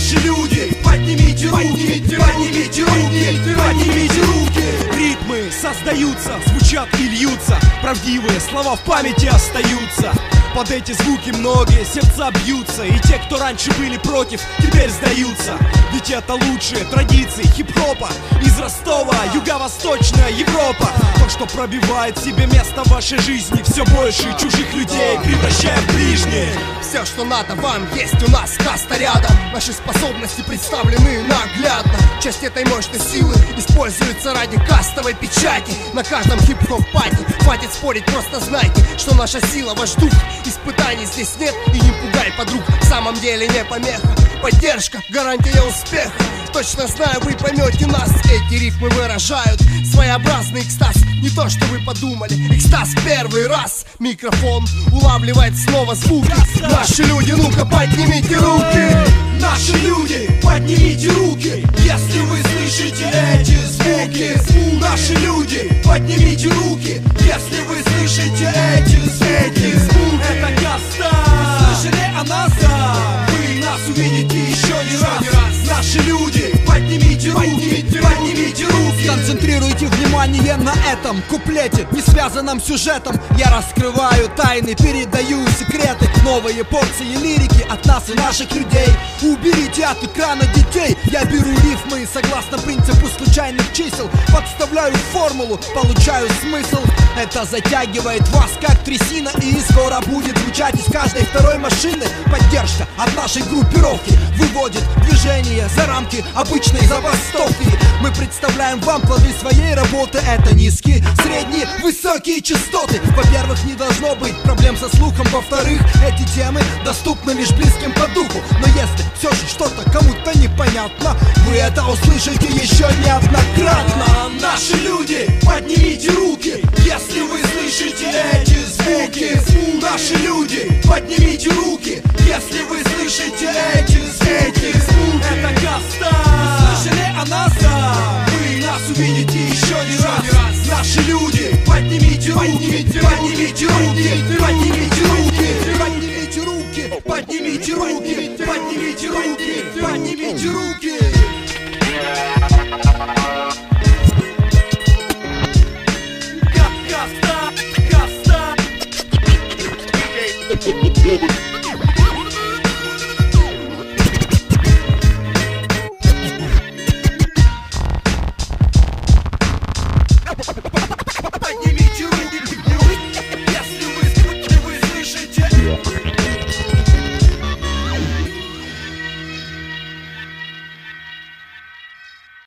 Наши люди, поднимите руки, поднимите руки, поднимите руки. Ритмы создаются, звучат и льются, правдивые слова в памяти остаются. Под эти звуки многие сердца бьются, и те, кто раньше были против, теперь сдаются. Ведь это лучшие традиции хип-хопа из Ростова, Юго-Восточная Европа. То, что пробивает себе место в вашей жизни, все больше чужих людей превращая в ближних. Все, что надо вам, есть у нас, каста рядом. Наши способности представлены наглядно. Часть этой мощной силы используется ради кастовой печати. На каждом хип-хоп-пати хватит спорить, просто знайте, что наша сила ваш дух. Испытаний здесь нет, и не пугай подруг, в самом деле не помеха. Поддержка, гарантия успеха. Точно знаю, вы поймете нас. Эти рифмы выражают своеобразный экстаз. Не то, что вы подумали, экстаз первый раз. Микрофон улавливает снова звуки. Наши люди, ну-ка поднимите руки. Наши люди, поднимите руки, если вы слышите эти звуки. Наши люди, поднимите руки, если вы слышите эти звуки. Это Каста. Слышали о нас? Вы нас увидите еще не раз. Наши люди, поднимите руки, поднимите руки. Сконцентрируйте внимание на этом куплете, не связанном сюжетом. Я раскрываю тайны, передаю секреты. Новые порции лирики от нас и наших людей. Уберите от экрана детей. Я беру рифмы и согласно принципу случайных чисел подставляю формулу, получаю смысл. Это затягивает вас как трясина, и скоро будет звучать из каждой второй машины. Поддержка от нашей группировки выводит движение за рамки обычной забастовки. Мы представляем вам плоды своей работы. Это низкие, средние, высокие частоты. Во-первых, не должно быть проблем со слухом. Во-вторых, эти темы доступны лишь близким по духу. Но если все же что-то кому-то непонятно, вы это услышите еще неоднократно. Наши люди, поднимите руки, если вы слышите эти звуки. Наши люди, поднимите руки, если вы слышите эти звуки. Это Каста. Слышали о нас? Вы нас увидите еще не раз. Наши люди, поднимите руки, поднимите руки, поднимите руки, поднимите руки, поднимите руки, поднимите руки, поднимите руки.